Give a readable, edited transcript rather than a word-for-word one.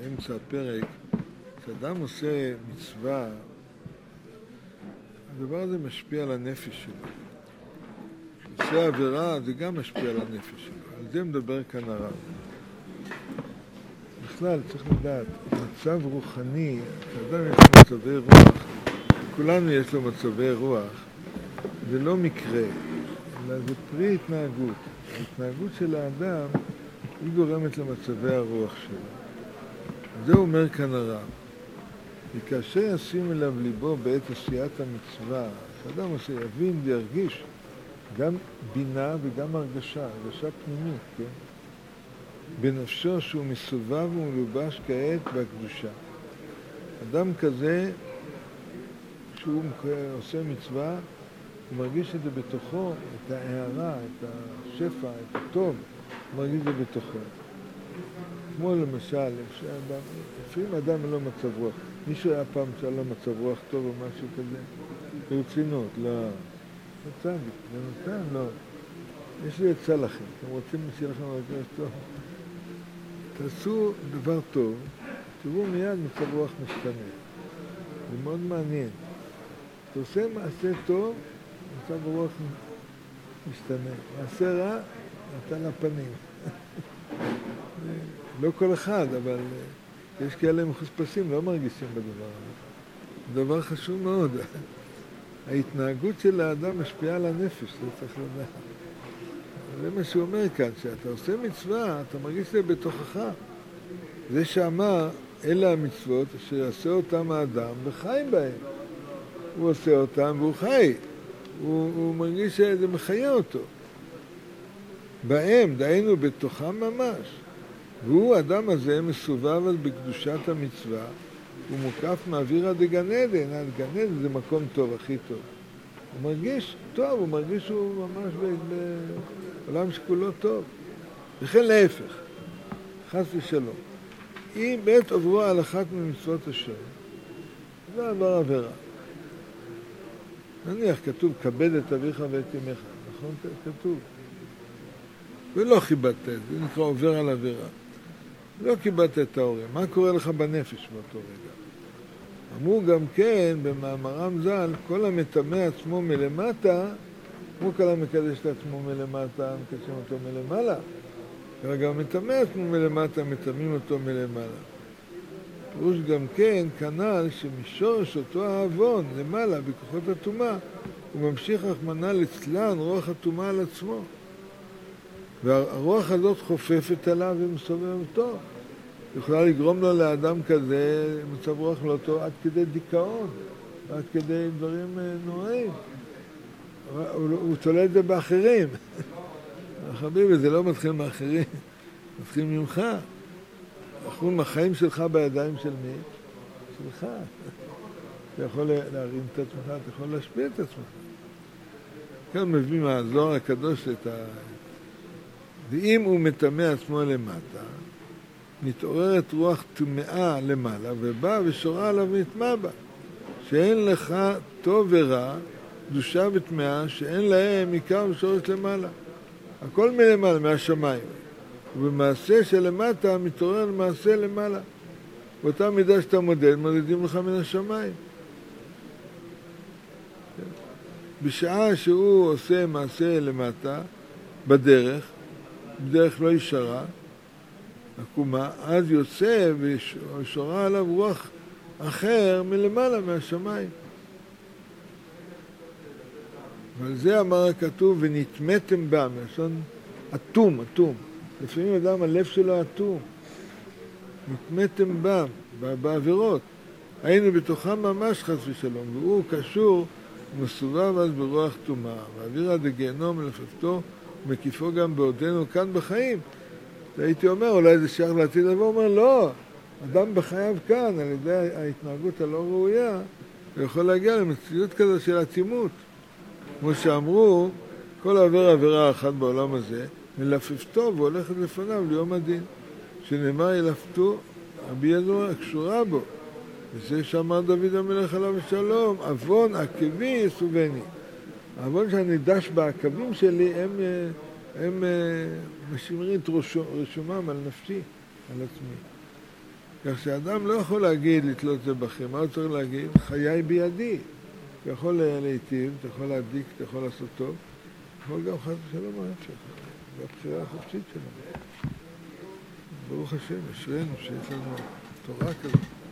באמצע הפרק, כשאדם עושה מצווה, הדבר הזה משפיע על הנפש שלו. כשעושה עבירה, זה גם משפיע על הנפש שלו. על זה מדבר כאן הרב. בכלל, צריך לדעת, מצב רוחני, כשאדם יש לו מצבי רוח, כולנו יש לו מצבי רוח, זה לא מקרה, אלא זה פרי התנהגות. ההתנהגות של האדם היא גורמת למצבי הרוח שלו. זה אומר כאן הרב. וכאשר ישים אליו ליבו בעת עשיית המצווה, כשאדם עושה יבין וירגיש גם בינה וגם הרגשה פנימית, כן? בנפשו שהוא מסובב ומלובש כעת בקדושה. אדם כזה, כשהוא עושה מצווה, הוא מרגיש את זה בתוכו, את ההערה, את השפע, את הטוב, הוא מרגיש את זה בתוכו. כמו למשל, לפעמים אדם אין לו מצב רוח. מישהו היה פעם שהיה לו מצב רוח טוב או משהו כזה? ברצינות, לא. מצב, זה נותן, לא. יש לי עצה לכם, אתם רוצים שיהיה לכם מרגש טוב? תעשו דבר טוב, תראו מיד מצב רוח משתנה. זה מאוד מעניין. אתה עושה מעשה טוב, מצב רוח משתנה. מעשה רע, נתן לפנים. לא כל אחד, אבל יש כאלה מחוספסים, לא מרגישים בדבר הזה. זה דבר חשוב מאוד. ההתנהגות של האדם משפיעה על הנפש, זה צריך לדעת. זה מה שהוא אומר כאן, שאתה עושה מצווה, אתה מרגיש זה בתוכך. זה שאמר, אלה המצוות אשר יעשה אותם האדם וחי בהם. הוא עושה אותם והוא חי. הוא מרגיש שזה מחיה אותו. בהם, דהיינו בתוכם ממש. והוא, האדם הזה, מסובב בקדושת המצווה, הוא מוקף מאווירא דגן עדן. גן עדן זה מקום טוב, הכי טוב. הוא מרגיש טוב, הוא מרגיש שהוא ממש בעולם שכולו טוב. וכן להפך, חס ושלום. אם בעת עברו על אחת ממצוות השם, זה עבר עבירה. נניח כתוב, כבד את אביך ואת אמך, נכון? כתוב. ולא חיבדת את זה, זה נקרא עובר על עבירה. לא קיבלת את ההורים. מה קורה לך בנפש באותו רגע? אמרו גם כן, במאמרם ז"ל, כל המטמא עצמו מלמטה, כמו כל המקדש את עצמו מלמטה, מקדשים אותו מלמעלה. וגם המטמא עצמו מלמטה, מטמאים אותו מלמעלה. פירוש גם כן, כנ"ל שמשורש אותו העוון, למעלה, בכוחות הטומאה, הוא ממשיך רחמנא ליצלן רוח הטומאה על עצמו. והרוח הזאת חופפת עליו ומסובב אותו. יכולה לגרום לו לאדם כזה, מצב רוח לא טוב, עד כדי דיכאון, עד כדי דברים נוראים. הוא תולה את זה באחרים. חביבי, זה לא מתחיל מאחרים, מתחיל ממך. אחרון החיים שלך בידיים של מי? שלך. אתה יכול להרים את עצמך, אתה יכול להשפיע את עצמך. כאן מביא מהזוהר הקדוש את ואם הוא מטמא עצמו למטה, מתעוררת רוח טמאה למעלה, ובא ושורה עליו ונטמא בה. שאין לך טוב ורע, קדושה וטמאה, שאין להם עיקר ושורש למעלה. הכל מלמעלה, מהשמיים. ובמעשה שלמטה מתעורר למעשה למעלה. באותה מידה שאתה מודד, מודדים לך מן השמיים. בשעה שהוא עושה מעשה למטה, בדרך לא ישרה, עקומה, אז יוצא ושורה עליו רוח אחר מלמעלה מהשמיים. ועל זה אמר הכתוב, ונטמאתם בה, מלשון אטום. לפעמים אדם, הלב שלו אטום. נטמאתם בה, בעבירות. היינו בתוכם ממש חס ושלום, והוא קשור ומסובב אז ברוח טומאה. ואווירא דגיהנום מלפתו, ומקיפו גם בעודנו כאן בחיים. הייתי אומר, אולי זה שייך לעתיד לבוא, הוא אומר, לא, אדם בחייו כאן, על ידי ההתנהגות הלא ראויה, הוא יכול להגיע למציאות כזו של עצימות. כמו שאמרו, כל עבירה אחת בעולם הזה, מלפפתו והולכת לפניו ליום הדין. שנאמר ילפתו, רבי יזועה הקשורה בו. וזה שאמר דוד המלך עליו השלום, עוון עקבי יסובני. העוון שאני דש בעקבים שלי, הם משמרים את רשומם על נפשי, על עצמי. כך שאדם לא יכול להגיד לתלות זה בכם, מה הוא צריך להגיד? חיי בידי. אתה יכול להיטיב, אתה יכול להדליק, אתה יכול לעשות טוב, אתה יכול גם חס ושלום ההפך. זה הבחירה החופשית שלנו. ברוך השם, אשרינו שיש לנו תורה כזאת.